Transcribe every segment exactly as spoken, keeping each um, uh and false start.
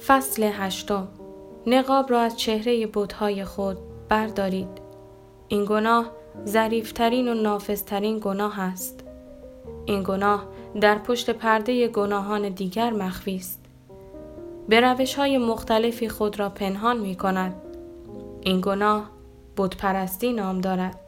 فصل هشتم. نقاب را از چهره بت‌های خود بردارید. این گناه ظریف‌ترین و نافذترین گناه است. این گناه در پشت پرده گناهان دیگر مخفی است. به روش‌های مختلفی خود را پنهان می‌کند. این گناه بت‌پرستی نام دارد.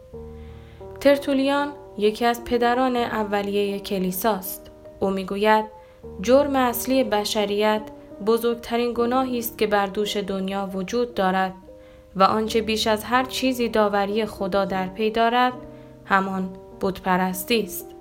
ترتولیان یکی از پدران اولیه کلیساست. او می‌گوید جرم اصلی بشریت بزرگترین گناهی است که بر دوش دنیا وجود دارد و آنچه بیش از هر چیزی داوری خدا در پی دارد همان بت‌پرستی است.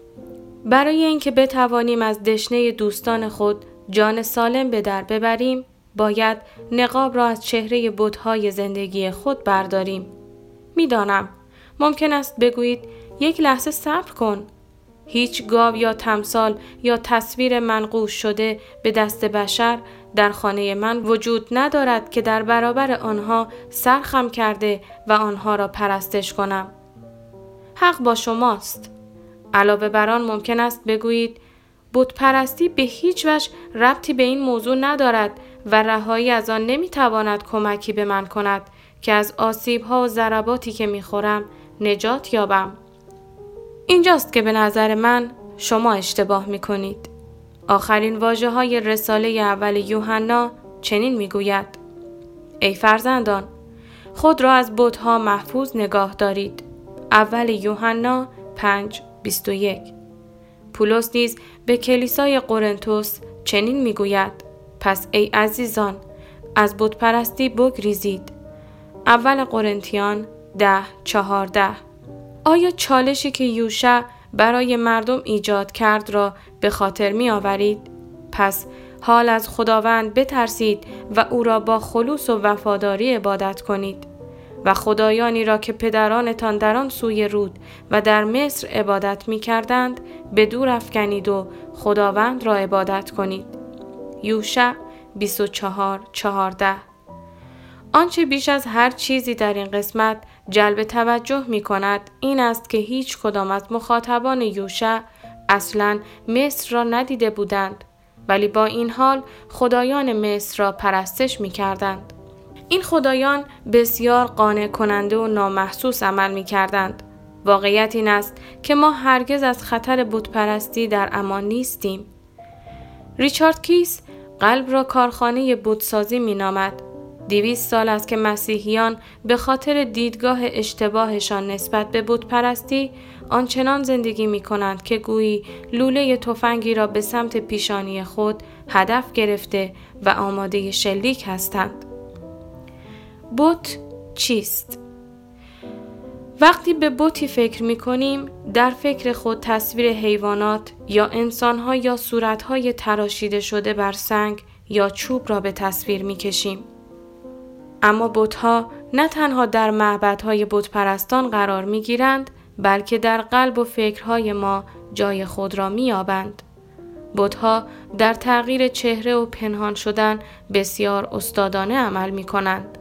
برای اینکه بتوانیم از دشنه دوستان خود جان سالم به در ببریم، باید نقاب را از چهره بت‌های زندگی خود برداریم. می‌دانم ممکن است بگویید یک لحظه صبر کن. هیچ گاو یا تمثال یا تصویر منقوش شده به دست بشر در خانه من وجود ندارد که در برابر آنها سرخم کرده و آنها را پرستش کنم. حق با شماست. علاوه بر آن ممکن است بگویید بت پرستی به هیچ وجه ربطی به این موضوع ندارد و رهایی از آن نمیتواند کمکی به من کند که از آسیب‌ها و ضرباتی که میخورم نجات یابم. اینجاست که به نظر من شما اشتباه میکنید. آخرین واژه‌های رساله اول یوحنا چنین میگوید: ای فرزندان، خود را از بت‌ها محفوظ نگاه دارید. اول یوحنا پنج بیست و یک. پولس نیز به کلیسای قرنتوس چنین میگوید: پس ای عزیزان، از بت‌پرستی بگریزید. اول قرنتیان ده چهارده. آیا چالشی که یوشع برای مردم ایجاد کرد را به خاطر می آورید؟ پس حال از خداوند بترسید و او را با خلوص و وفاداری عبادت کنید و خدایانی را که پدرانتان در آن سوی رود و در مصر عبادت می کردند به دور افکنید و خداوند را عبادت کنید. یوشع بیست و چهار چهارده. آنچه بیش از هر چیزی در این قسمت جلب توجه می کند این است که هیچ کدام از مخاطبان یوشع اصلاً مصر را ندیده بودند، ولی با این حال خدایان مصر را پرستش می کردند. این خدایان بسیار قانع کننده و نامحسوس عمل می کردند. واقعیت این است که ما هرگز از خطر بت‌پرستی در امان نیستیم. ریچارد کیس قلب را کارخانه بت‌سازی می نامد. دویست سال است که مسیحیان به خاطر دیدگاه اشتباهشان نسبت به بت‌پرستی آنچنان زندگی می کنند که گویی لوله تفنگی را به سمت پیشانی خود هدف گرفته و آماده شلیک هستند. بت چیست؟ وقتی به بتی فکر می کنیم در فکر خود تصویر حیوانات یا انسانها یا صورتهای تراشیده شده بر سنگ یا چوب را به تصویر می کشیم. اما بت‌ها نه تنها در معبدهای بت‌پرستان قرار می‌گیرند، بلکه در قلب و فکرهای ما جای خود را می‌یابند. بت‌ها در تغییر چهره و پنهان شدن بسیار استادانه عمل می‌کنند.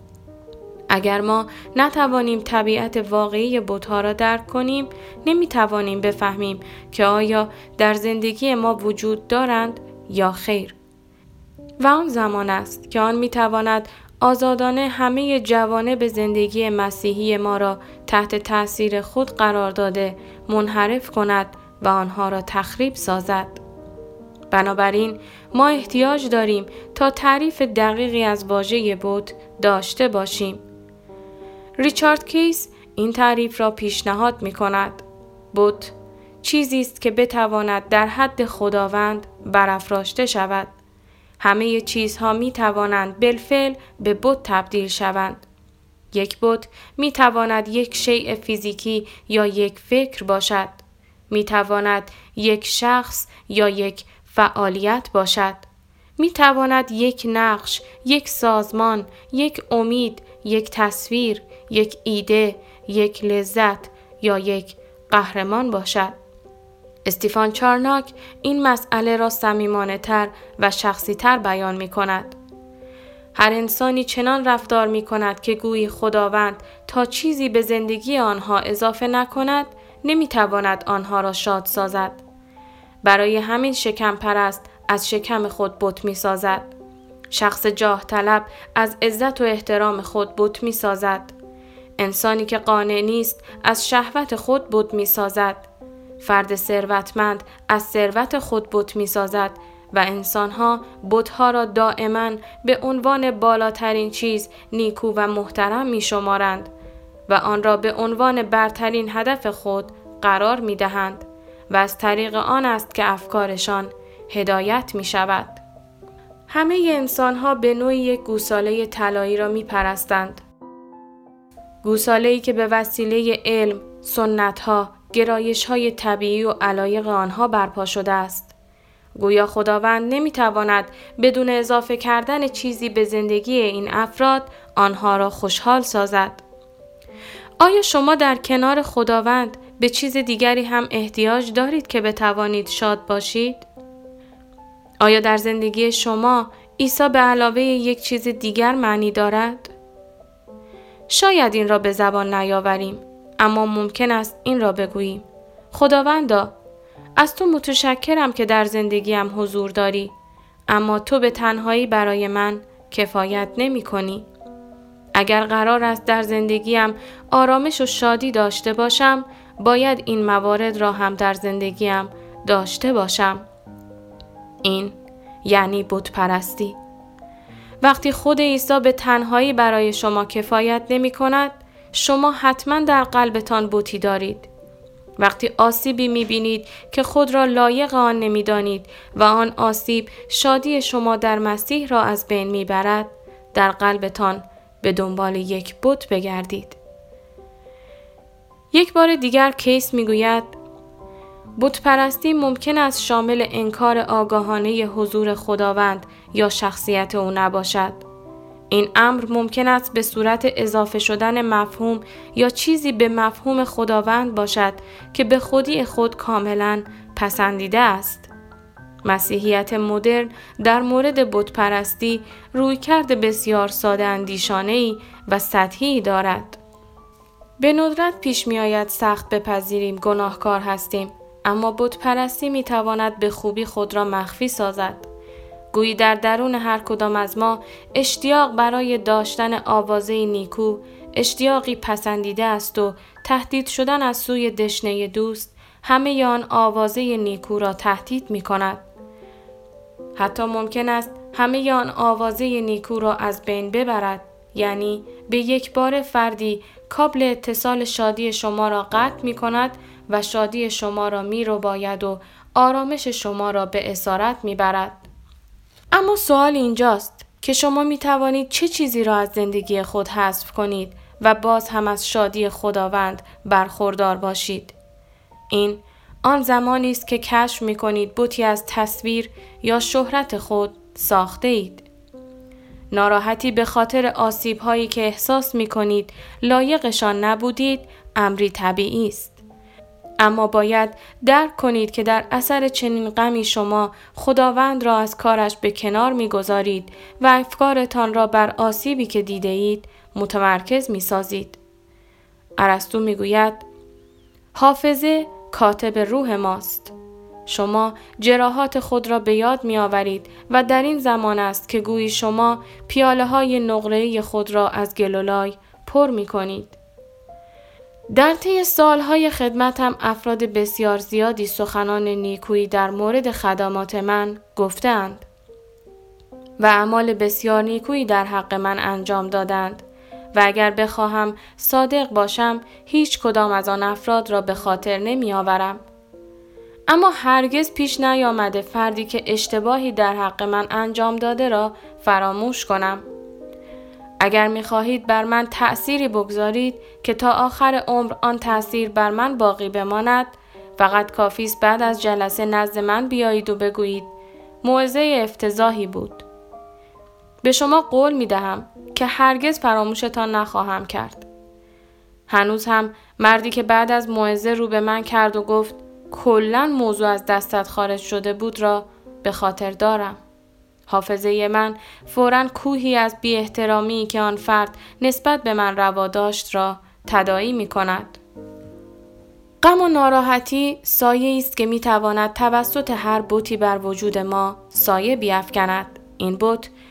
اگر ما نتوانیم طبیعت واقعی بت‌ها را درک کنیم، نمی‌توانیم بفهمیم که آیا در زندگی ما وجود دارند یا خیر. و آن زمان است که آن می‌تواند آزادانه همه جوانب زندگی مسیحی ما را تحت تأثیر خود قرار داده منحرف کند و آنها را تخریب سازد. بنابراین ما احتیاج داریم تا تعریف دقیقی از واژه بت داشته باشیم. ریچارد کیس این تعریف را پیشنهاد می کند: بت چیزی است که بتواند در حد خداوند برافراشته شود. همه چیزها می توانند بالفعل به بت تبدیل شوند. یک بت می تواند یک شیء فیزیکی یا یک فکر باشد. می تواند یک شخص یا یک فعالیت باشد. می تواند یک نقش، یک سازمان، یک امید، یک تصویر، یک ایده، یک لذت یا یک قهرمان باشد. استیفان چارناک این مسئله را صمیمانه تر و شخصی تر بیان می کند. هر انسانی چنان رفتار می کند که گویی خداوند تا چیزی به زندگی آنها اضافه نکند نمی تواند آنها را شاد سازد. برای همین شکم پرست از شکم خود بت می سازد. شخص جاه طلب از عزت و احترام خود بت می سازد. انسانی که قانع نیست از شهوت خود بت می سازد. فرد ثروتمند از ثروت خود بت می سازد و انسانها بت‌ها را دائما به عنوان بالاترین چیز نیکو و محترم می شمارند و آن را به عنوان برترین هدف خود قرار می دهند و از طریق آن است که افکارشان هدایت می شود. همه انسانها به نوعی یک گوساله طلایی را می پرستند. گوساله‌ای که به وسیله علم، سنت‌ها، گرایش‌های طبیعی و علایق آنها برپا شده است. گویا خداوند نمی‌تواند بدون اضافه کردن چیزی به زندگی این افراد آنها را خوشحال سازد. آیا شما در کنار خداوند به چیز دیگری هم احتیاج دارید که بتوانید شاد باشید؟ آیا در زندگی شما عیسی به علاوه یک چیز دیگر معنی دارد؟ شاید این را به زبان نیاوریم، اما ممکن است این را بگوییم: خداوندا، از تو متشکرم که در زندگیم حضور داری، اما تو به تنهایی برای من کفایت نمی کنی. اگر قرار است در زندگیم آرامش و شادی داشته باشم، باید این موارد را هم در زندگیم داشته باشم. این یعنی بت پرستی. وقتی خود عیسی به تنهایی برای شما کفایت نمی کند، شما حتما در قلبتان بتی دارید. وقتی آسیبی می بینید که خود را لایق آن نمی دانید و آن آسیب شادی شما در مسیح را از بین می برد، در قلبتان به دنبال یک بت بگردید. یک بار دیگر کیس می گوید: بت پرستی ممکن است شامل انکار آگاهانه حضور خداوند یا شخصیت او نباشد. این امر ممکن است به صورت اضافه شدن مفهوم یا چیزی به مفهوم خداوند باشد که به خودی خود کاملا پسندیده است. مسیحیت مدرن در مورد بت پرستی رویکرد بسیار ساده اندیشانه‌ای و سطحی دارد. به ندرت پیش می آید سخت بپذیریم گناهکار هستیم، اما بت پرستی می تواند به خوبی خود را مخفی سازد. گویی در درون هر کدام از ما اشتیاق برای داشتن آوازه نیکو، اشتیاقی پسندیده است و تهدید شدن از سوی دشنه دوست همه آن آوازه نیکو را تهدید می کند. حتی ممکن است همه آن آوازه نیکو را از بین ببرد، یعنی به یک بار فردی کابل اتصال شادی شما را قطع می کند و شادی شما را می رو باید و آرامش شما را به اسارت می برد. اما سوال اینجاست که شما می توانید چه چیزی را از زندگی خود حذف کنید و باز هم از شادی خداوند برخوردار باشید. این آن زمانی است که کشف می کنید بتی از تصویر یا شهرت خود ساخته اید. ناراحتی به خاطر آسیب هایی که احساس می کنید لایقشان نبودید امری طبیعی است. اما باید درک کنید که در اثر چنین غمی شما خداوند را از کارش به کنار می گذارید و افکارتان را بر آسیبی که دیده اید متمرکز می سازید. ارسطو می گوید: حافظه کاتب روح ماست. شما جراحات خود را به یاد می آورید و در این زمان است که گویی شما پیاله های نقره‌ای خود را از گلولای پر می کنید. در طی سالهای خدمتم افراد بسیار زیادی سخنان نیکویی در مورد خدمات من گفتند و اعمال بسیار نیکویی در حق من انجام دادند و اگر بخواهم صادق باشم هیچ کدام از آن افراد را به خاطر نمی آورم. اما هرگز پیش نیامده فردی که اشتباهی در حق من انجام داده را فراموش کنم. اگر می خواهید بر من تأثیری بگذارید که تا آخر عمر آن تأثیر بر من باقی بماند، فقط کافی است بعد از جلسه نزد من بیایید و بگویید موعظه افتضاحی بود. به شما قول می دهم که هرگز فراموشتان نخواهم کرد. هنوز هم مردی که بعد از موعظه رو به من کرد و گفت کلاً موضوع از دستت خارج شده بود را به خاطر دارم. حافظه من فوراً کوهی از بی احترامی که آن فرد نسبت به من روا داشت را تداعی می کند. غم و ناراحتی سایه‌ای است که می تواند توسط هر بتی بر وجود ما سایه بیفکند. این بت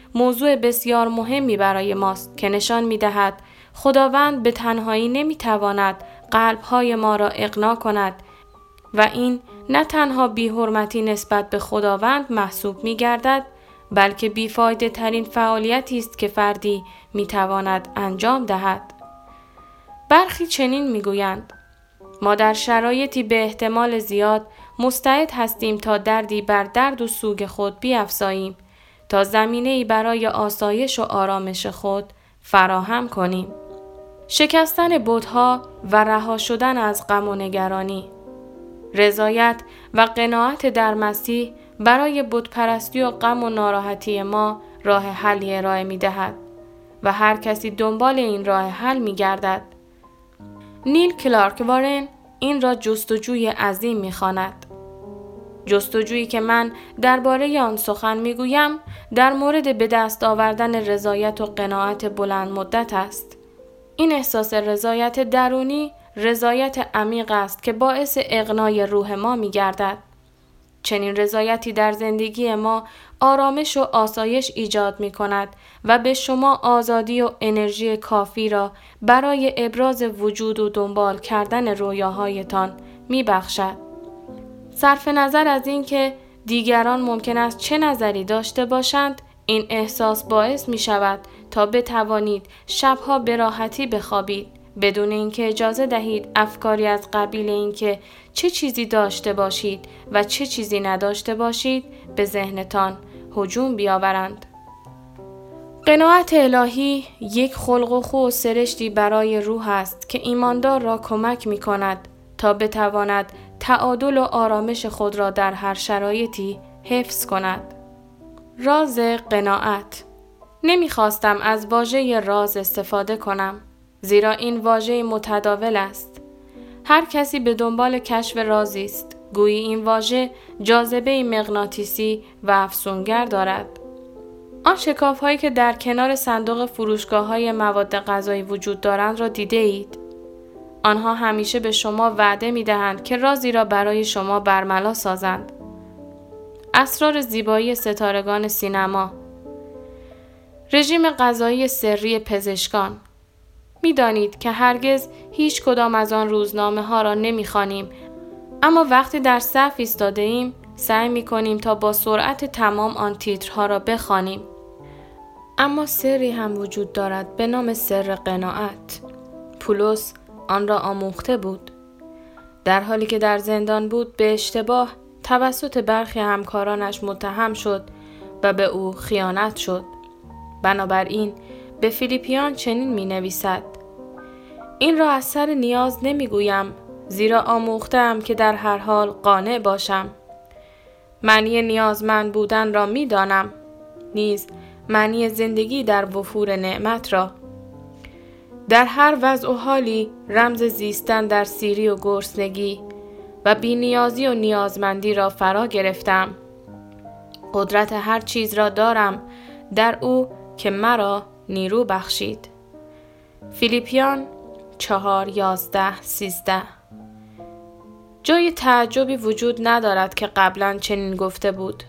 موضوع بسیار مهمی برای ماست که نشان می‌دهد خداوند به تنهایی نمی‌تواند قلب‌های ما را اقناع کند و این نه تنها بی‌حرمتی نسبت به خداوند محسوب می‌گردد، بلکه بیفایده ترین فعالیتی است که فردی می‌تواند انجام دهد. برخی چنین می‌گویند: ما در شرایطی به احتمال زیاد مستعد هستیم تا دردی بر درد و سوگ خود بیفزاییم تا زمینه‌ای برای آسایش و آرامش خود فراهم کنیم. شکستن بت‌ها و رها شدن از غم و نگرانی. رضایت و قناعت در مسیح برای بت‌پرستی و غم و ناراحتی ما راه حلی ارائه می‌دهد و هر کسی دنبال این راه حل می‌گردد. نیل کلارک وارن این را جستجوی عظیم می‌خواند. جستجویی که من درباره آن سخن می‌گویم در مورد به دست آوردن رضایت و قناعت بلند مدت است. این احساس رضایت درونی رضایت عمیق است که باعث اغنای روح ما می‌گردد. چنین رضایتی در زندگی ما آرامش و آسایش ایجاد می‌کند و به شما آزادی و انرژی کافی را برای ابراز وجود و دنبال کردن رویاهایتان می‌بخشد. صرف نظر از اینکه دیگران ممکن است چه نظری داشته باشند، این احساس باعث می‌شود تا بتوانید شبها به راحتی بخوابید بدون اینکه اجازه دهید افکاری از قبیل اینکه چه چیزی داشته باشید و چه چیزی نداشته باشید به ذهنتان هجوم بیاورند. قناعت الهی یک خلق و خو و سرشتی برای روح است که ایماندار را کمک می کند تا بتواند تعادل و آرامش خود را در هر شرایطی حفظ کند. راز قناعت. نمیخواستم از واژه راز استفاده کنم، زیرا این واژه متداول است. هر کسی به دنبال کشف رازی است. گویی این واژه جاذبه مغناطیسی و افسونگر دارد. آن شکاف‌هایی که در کنار صندوق فروشگاه‌های مواد غذایی وجود دارند را دیده اید؟ آنها همیشه به شما وعده می‌دهند که رازی را برای شما برملا سازند. اسرار زیبایی ستارگان سینما. رژیم غذایی سری پزشکان. می‌دانید که هرگز هیچ کدام از آن روزنامه ها را نمی‌خوانیم، اما وقتی در صف ایستاده ایم سعی می‌کنیم تا با سرعت تمام آن تیترها را بخوانیم. اما سری هم وجود دارد به نام سر قناعت. پولس آن را آموخته بود. در حالی که در زندان بود به اشتباه توسط برخی همکارانش متهم شد و به او خیانت شد. بنابراین به فیلیپیان چنین می نویسد: این را از سر نیاز نمی گویم، زیرا آموختم که در هر حال قانع باشم. معنی نیازمند بودن را می دانم، نیز معنی زندگی در وفور نعمت را. در هر وضع و حالی رمز زیستن در سیری و گرسنگی و بی‌نیازی و نیازمندی را فرا گرفتم. قدرت هر چیز را دارم در او که مرا نیرو بخشید. فیلیپیان چهار یازده سیزده. جای تعجبی وجود ندارد که قبلا چنین گفته بود: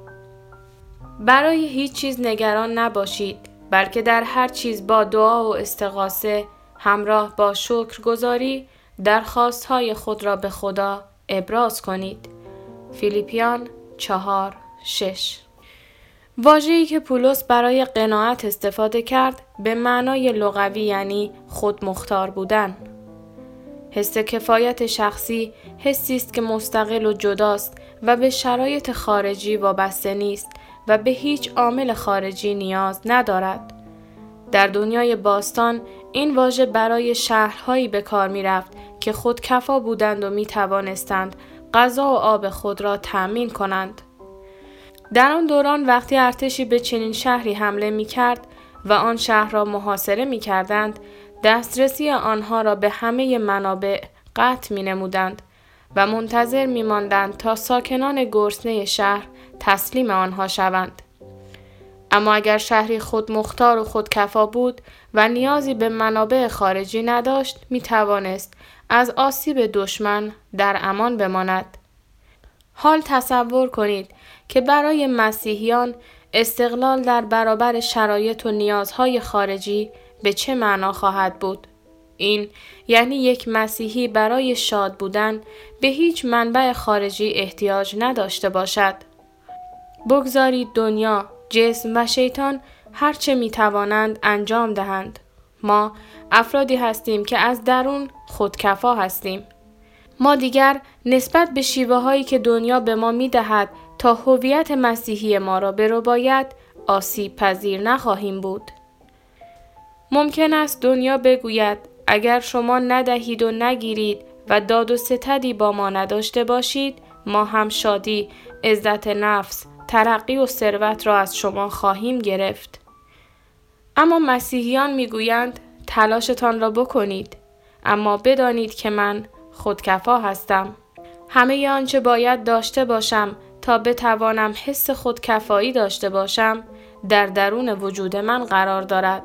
برای هیچ چیز نگران نباشید، بلکه در هر چیز با دعا و استغاثه همراه با شکرگزاری درخواست‌های خود را به خدا ابراز کنید. فیلیپیان چهار شش. واژه‌ای که پولس برای قناعت استفاده کرد به معنای لغوی یعنی خودمختار بودن. حس کفایت شخصی حسی است که مستقل و جداست و به شرایط خارجی وابسته نیست و به هیچ عامل خارجی نیاز ندارد. در دنیای باستان این واژه برای شهرهایی به کار می رفت که خودکفا بودند و می توانستند غذا و آب خود را تأمین کنند. در آن دوران وقتی ارتشی به چنین شهری حمله می کرد و آن شهر را محاصره می کردند، دسترسی آنها را به همه منابع قطع می نمودند و منتظر می ماندند تا ساکنان گرسنه شهر تسلیم آنها شوند. اما اگر شهری خودمختار و خودکفا بود و نیازی به منابع خارجی نداشت، می توانست از آسیب دشمن در امان بماند. حال تصور کنید که برای مسیحیان استقلال در برابر شرایط و نیازهای خارجی به چه معنا خواهد بود؟ این یعنی یک مسیحی برای شاد بودن به هیچ منبع خارجی احتیاج نداشته باشد. بگذارید دنیا، جسم و شیطان هرچه می توانند انجام دهند. ما افرادی هستیم که از درون خودکفا هستیم. ما دیگر نسبت به شیوه هایی که دنیا به ما می دهد تا هویت مسیحی ما را برباید آسیب پذیر نخواهیم بود. ممکن است دنیا بگوید اگر شما ندهید و نگیرید و داد و ستدی با ما نداشته باشید، ما هم شادی، عزت نفس، ترقی و ثروت را از شما خواهیم گرفت. اما مسیحیان میگویند تلاشتان را بکنید، اما بدانید که من خودکفا هستم. همه آنچه باید داشته باشم تا بتوانم حس خودکفایی داشته باشم در درون وجود من قرار دارد.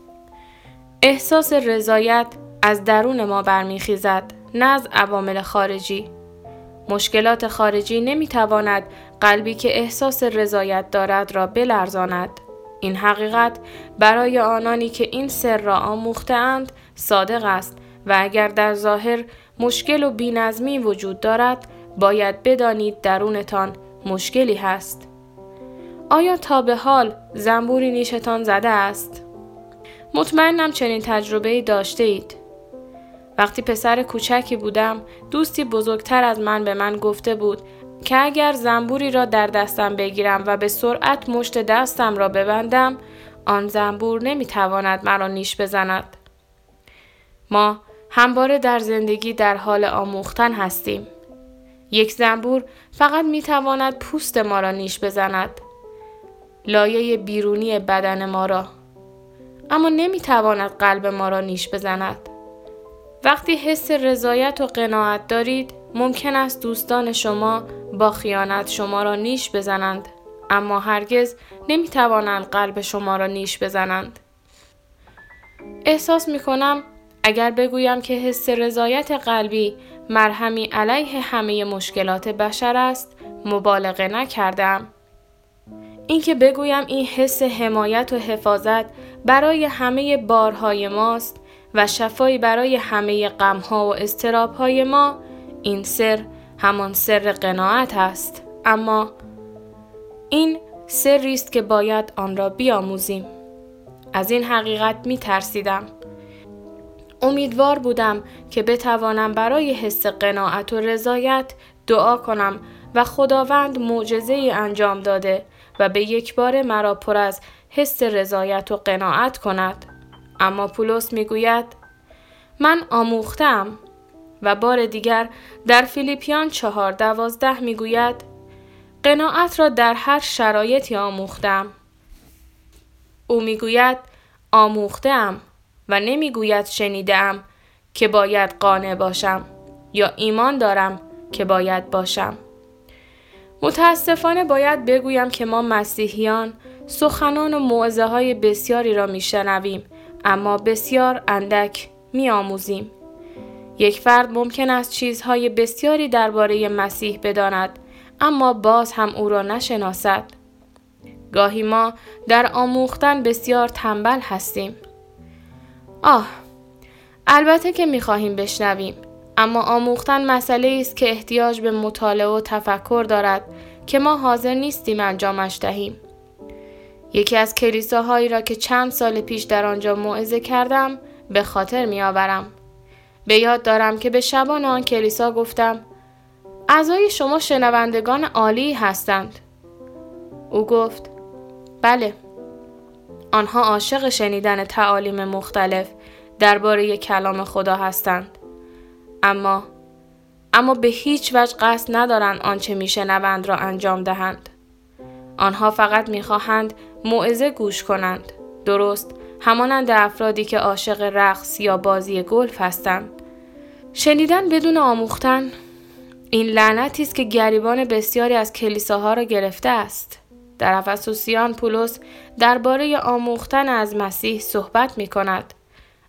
احساس رضایت از درون ما برمیخیزد، نه از عوامل خارجی. مشکلات خارجی نمیتواند قلبی که احساس رضایت دارد را بلرزاند. این حقیقت برای آنانی که این سر را آموخته‌اند صادق است و اگر در ظاهر مشکل و بی‌نظمی وجود دارد، باید بدانید درونتان مشکلی هست. آیا تا به حال زنبوری نیشتان زده است؟ مطمئنم چنین تجربه‌ای داشته اید. وقتی پسر کوچکی بودم، دوستی بزرگتر از من به من گفته بود که اگر زنبوری را در دستم بگیرم و به سرعت مشت دستم را ببندم، آن زنبور نمیتواند مرا نیش بزند. ما همواره در زندگی در حال آموختن هستیم. یک زنبور فقط میتواند پوست ما را نیش بزند، لایه بیرونی بدن ما را، اما نمیتواند قلب ما را نیش بزند. وقتی حس رضایت و قناعت دارید، ممکن است دوستان شما با خیانت شما را نیش بزنند، اما هرگز نمیتوانند قلب شما را نیش بزنند. احساس میکنم اگر بگویم که حس رضایت قلبی مرهمی علیه همه مشکلات بشر است، مبالغه نکردم. اینکه بگویم این حس حمایت و حفاظت برای همه بارهای ماست و شفایی برای همه غمها و اضطرابهای ما، این سر همان سر قناعت است. اما این سری است که باید آن را بیاموزیم. از این حقیقت می ترسیدم. امیدوار بودم که بتوانم برای حس قناعت و رضایت دعا کنم و خداوند معجزه‌ای انجام داده و به یک بار مرا پر از حس رضایت و قناعت کند. اما پولس میگوید من آموختم و بار دیگر در فیلیپیان چهار دوازده میگوید قناعت را در هر شرایطی آموختم. او میگوید آموختم و نمیگوید شنیدم که باید قانع باشم یا ایمان دارم که باید باشم. متاسفانه باید بگویم که ما مسیحیان سخنان و موعظه های بسیاری را میشنویم، اما بسیار اندک میآموزیم. یک فرد ممکن است چیزهای بسیاری درباره مسیح بداند، اما باز هم او را نشناسد. گاهی ما در آموختن بسیار تنبل هستیم. آه، البته که میخواهیم بشنویم، اما آموختن مسئله است که احتیاج به مطالعه و تفکر دارد که ما حاضر نیستیم انجامش دهیم. یکی از کلیساهایی را که چند سال پیش در آنجا موعظه کردم به خاطر می آورم. به یاد دارم که به شبان آن کلیسا گفتم اعضای شما شنوندگان عالی هستند. او گفت بله، آنها عاشق شنیدن تعالیم مختلف درباره کلام خدا هستند، اما اما به هیچ وجه قصد ندارند آنچه میشنوند را انجام دهند. آنها فقط میخواهند موعظه گوش کنند، درست همانند افرادی که عاشق رقص یا بازی گلف هستند. شنیدن بدون آموختن، این لعنتی است که گریبان بسیاری از کلیساها را گرفته است. در افسوسیان پولس درباره آموختن از مسیح صحبت می کند.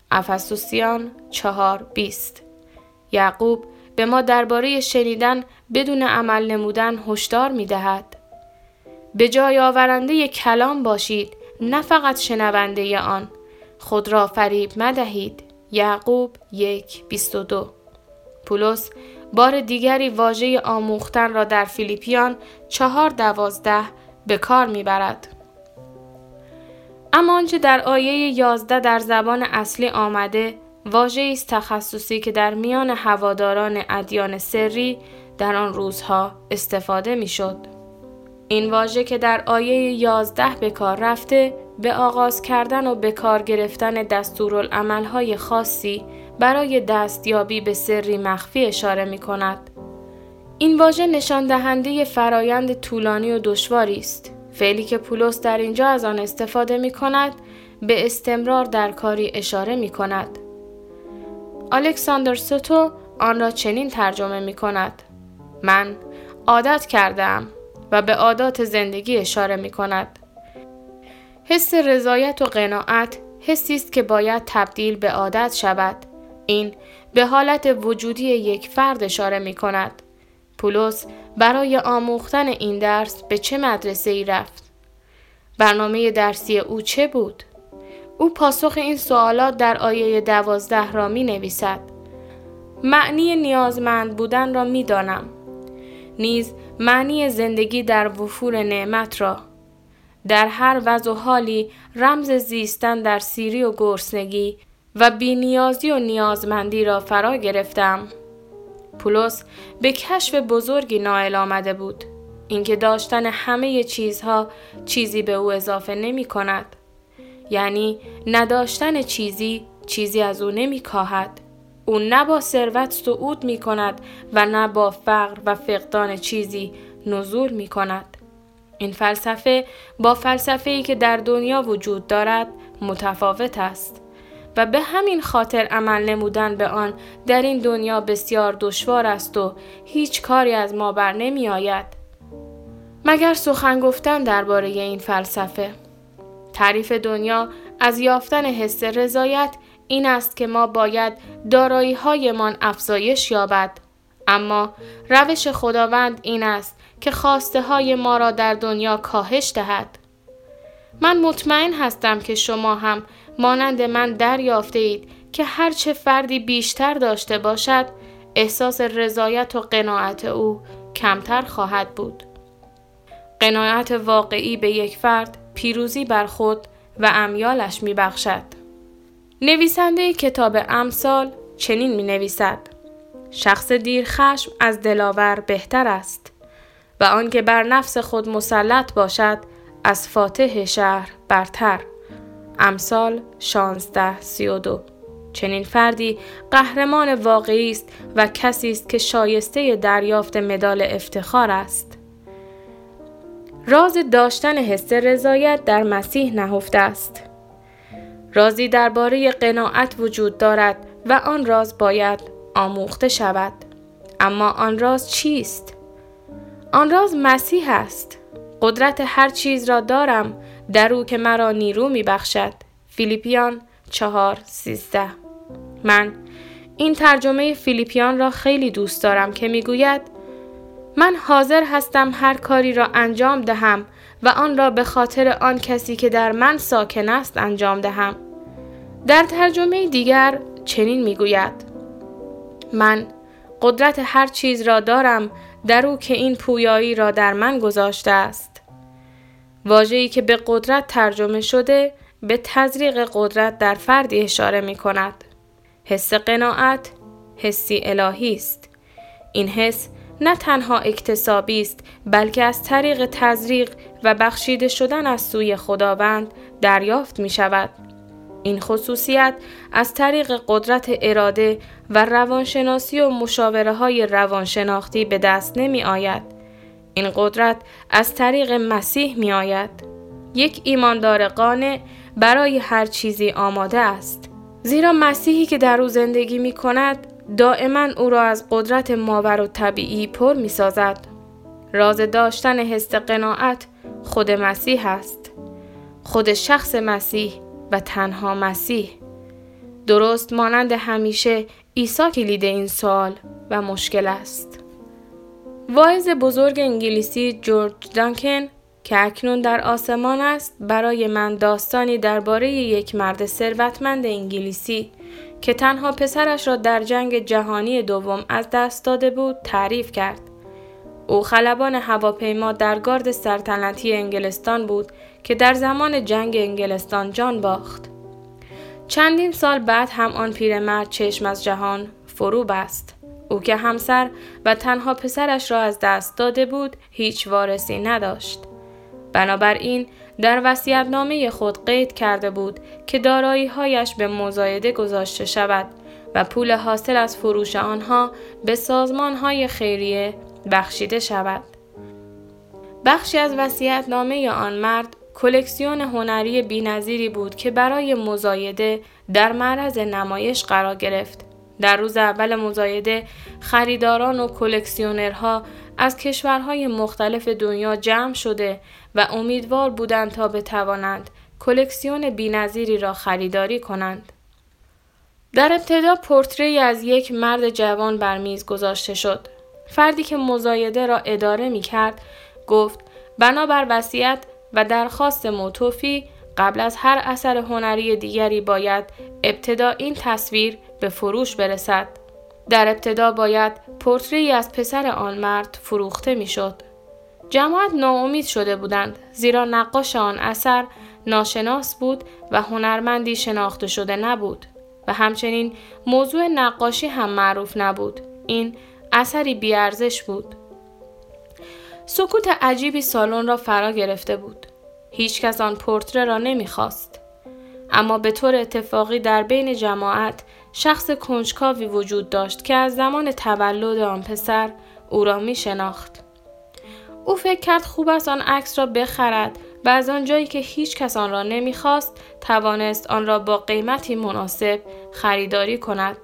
افسوسیان چهار بیست. یعقوب به ما درباره شنیدن بدون عمل نمودن هشدار می دهد. به جای آورنده کلام باشید، نه فقط شنونده آن. خود را فریب مدهید. یعقوب یک بیست و دو. پولس بار دیگری واژه آموختن را در فیلیپیان چهار دوازده به کار می برد. اما آنچه در آیه یازده در زبان اصلی آمده، واژه‌ای است تخصصی که در میان هواداران ادیان سری در آن روزها استفاده می شد. این واژه که در آیه یازده به کار رفته، به آغاز کردن و به کار گرفتن دستورالعمل‌های خاصی برای دستیابی به سری مخفی اشاره می کند. این واژه نشان دهنده فرایند طولانی و دشواری است. فعلی که پولس در اینجا از آن استفاده می کند، به استمرار در کاری اشاره می کند. الکساندر سوتو آن را چنین ترجمه می کند: من عادت کردم، و به عادات زندگی اشاره می کند. حس رضایت و قناعت حسی است که باید تبدیل به عادت شود. این به حالت وجودی یک فرد اشاره می کند. پولس برای آموختن این درس به چه مدرسه‌ای رفت؟ برنامه درسی او چه بود؟ او پاسخ این سوالات در آیه دوازده را می نویسد. معنی نیازمند بودن را می دانم. نیز معنی زندگی در وفور نعمت را. در هر وضع و حالی رمز زیستن در سیری و گرسنگی و بی‌نیازی و نیازمندی را فرا گرفتم. پولس به کشف بزرگی نائل آمده بود. اینکه داشتن همه چیزها چیزی به او اضافه نمی کند. یعنی نداشتن چیزی چیزی از او نمی کاهد. او نه با ثروت صعود می کند و نه با فقر و فقدان چیزی نزول می کند. این فلسفه با فلسفه‌ای که در دنیا وجود دارد متفاوت است و به همین خاطر عمل نمودن به آن در این دنیا بسیار دشوار است و هیچ کاری از ما بر نمی آید مگر سخن گفتن درباره این فلسفه. تعریف دنیا از یافتن حس رضایت این است که ما باید دارایی‌هایمان افزایش یابد، اما روش خداوند این است که خواسته های ما را در دنیا کاهش دهد. من مطمئن هستم که شما هم مانند من دریافته اید که هرچه فردی بیشتر داشته باشد، احساس رضایت و قناعت او کمتر خواهد بود. قناعت واقعی به یک فرد پیروزی بر خود و امیالش می بخشد. نویسنده کتاب امثال چنین می نویسد: شخص دیر خشم از دلاور بهتر است و آن که بر نفس خود مسلط باشد از فاتح شهر برتر. امثال شانزده سی و دو. چنین فردی قهرمان واقعی است و کسی است که شایسته دریافت مدال افتخار است. راز داشتن حس رضایت در مسیح نهفته است. رازی درباره قناعت وجود دارد و آن راز باید آموخته شود. اما آن راز چیست؟ آن راز مسیح است. قدرت هر چیز را دارم در او که مرا نیرو می بخشد. فیلیپیان چهار سیزده. من این ترجمه فیلیپیان را خیلی دوست دارم که می گوید من حاضر هستم هر کاری را انجام دهم و آن را به خاطر آن کسی که در من ساکن است انجام دهم. در ترجمه دیگر چنین می گوید من قدرت هر چیز را دارم در او که این پویایی را در من گذاشته است. واژه‌ای که به قدرت ترجمه شده به تزریق قدرت در فردی اشاره می کند. حس قناعت حسی الهی است. این حس نه تنها اکتسابی است بلکه از طریق تزریق و بخشیده شدن از سوی خداوند دریافت می شود. این خصوصیت از طریق قدرت اراده و روانشناسی و مشاوره های روانشناختی به دست نمی آید. این قدرت از طریق مسیح می آید. یک ایماندار قانع برای هر چیزی آماده است. زیرا مسیحی که در او زندگی می کند دائما او را از قدرت ماور و طبیعی پر می سازد. راز داشتن حس قناعت خود مسیح است. خود شخص مسیح و تنها مسیح. درست مانند همیشه عیسی کلید این سوال و مشکل است. واعظ بزرگ انگلیسی جورج دانکن که اکنون در آسمان است برای من داستانی درباره یک مرد ثروتمند انگلیسی که تنها پسرش را در جنگ جهانی دوم از دست داده بود تعریف کرد. او خلبان هواپیما در گارد سلطنتی انگلستان بود که در زمان جنگ انگلستان جان باخت. چندین سال بعد هم آن پیرمرد چشم از جهان فرو بست. او که همسر و تنها پسرش را از دست داده بود هیچ وارثی نداشت. بنابراین در وصیت‌نامه خود قید کرده بود که دارایی‌هایش به مزایده گذاشته شود و پول حاصل از فروش آنها به سازمان‌های خیریه بخشیده شود. بخشی از وصیت‌نامه آن مرد کلکسیون هنری بی‌نظیری بود که برای مزایده در معرض نمایش قرار گرفت. در روز اول مزایده خریداران و کلکسیونرها از کشورهای مختلف دنیا جمع شده و امیدوار بودند تا بتوانند کلکسیون بی‌نظیری را خریداری کنند. در ابتدا پورتری از یک مرد جوان بر میز گذاشته شد. فردی که مزایده را اداره می کرد گفت بنابر وصیت و درخواست موتوفی قبل از هر اثر هنری دیگری باید ابتدا این تصویر به فروش برسد. در ابتدا باید پورتری از پسر آن مرد فروخته می شد. جماعت ناامید شده بودند زیرا نقاش آن اثر ناشناس بود و هنرمندی شناخته شده نبود و همچنین موضوع نقاشی هم معروف نبود. این اثری بی‌ارزش بود. سکوت عجیبی سالن را فرا گرفته بود. هیچ کس آن پورتره را نمی‌خواست. اما به طور اتفاقی در بین جماعت شخص کنجکاوی وجود داشت که از زمان تولد آن پسر او را می شناخت. او فکر کرد خوب است آن عکس را بخرد و از آن جایی که هیچ کس آن را نمی خواست توانست آن را با قیمتی مناسب خریداری کند.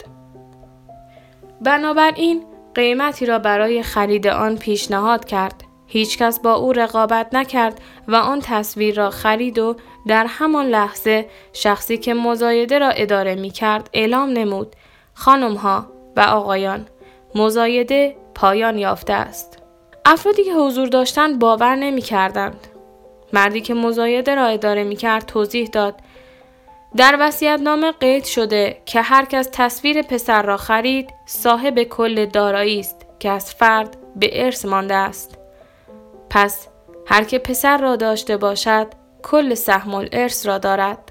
بنابراین قیمتی را برای خرید آن پیشنهاد کرد. هیچ کس با او رقابت نکرد و آن تصویر را خرید و در همان لحظه شخصی که مزایده را اداره می کرد اعلام نمود: خانم ها و آقایان، مزایده پایان یافته است. افرادی که حضور داشتند باور نمی کردند. مردی که مزایده را اداره می کرد توضیح داد: در وصیت‌نامه قید شده که هر کس تصویر پسر را خرید صاحب کل دارایی است که از فرد به ارث مانده است. پس هر که پسر را داشته باشد کل سهم الارث را دارد.